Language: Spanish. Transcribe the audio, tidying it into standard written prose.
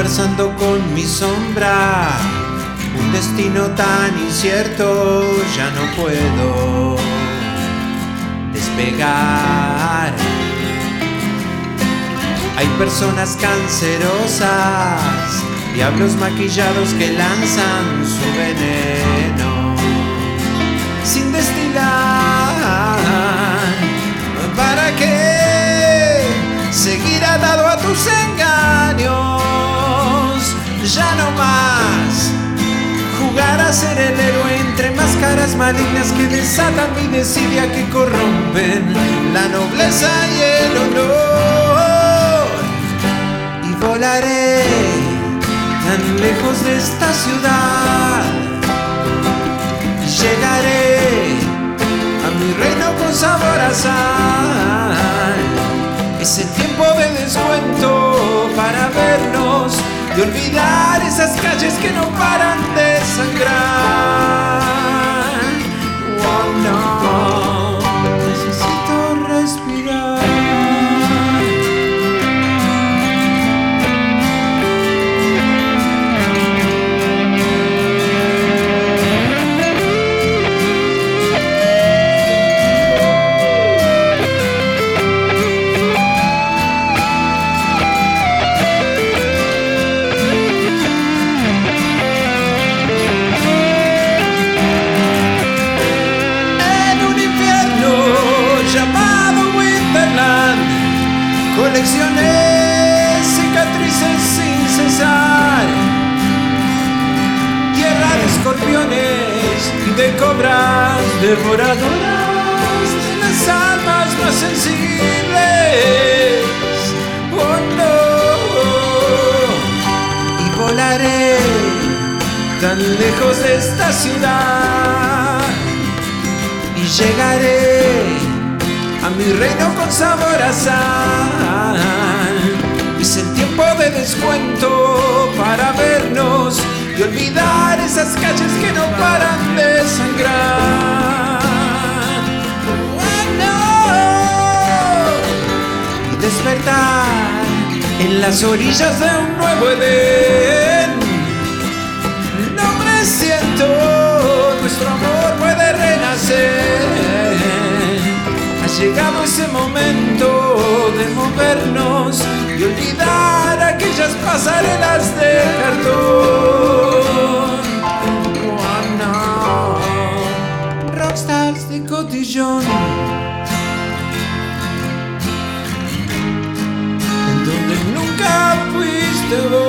conversando con mi sombra. Un destino tan incierto, ya no puedo despegar. Hay personas cancerosas, diablos maquillados que lanzan su veneno sin destilar. ¿Para qué seguir atado a tus engaños? Ya no más jugar a ser el héroe entre máscaras malignas que desatan mi desidia, que corrompen la nobleza y el honor. Y volaré tan lejos de esta ciudad, llegaré a mi reino con sabor a sal. Es el tiempo de descuento para vernos y olvidar esas calles que no paran de sangrar. Oh no, necesito respirar. Coleccioné cicatrices sin cesar, tierra de escorpiones y de cobras devoradoras de las almas más sensibles. Oh no, y volaré tan lejos de esta ciudad y llegaré a mi reino con sabor a sal. Es el tiempo de descuento para vernos y olvidar esas calles que no paran de sangrar. Oh, no. Y despertar en las orillas de un nuevo Edén. No me siento, nuestro amor puede renacer. Ha llegado ese momento de movernos y olvidar aquellas pasarelas de cartón. Oh no, rockstars de cotillón, en donde nunca fuiste vos.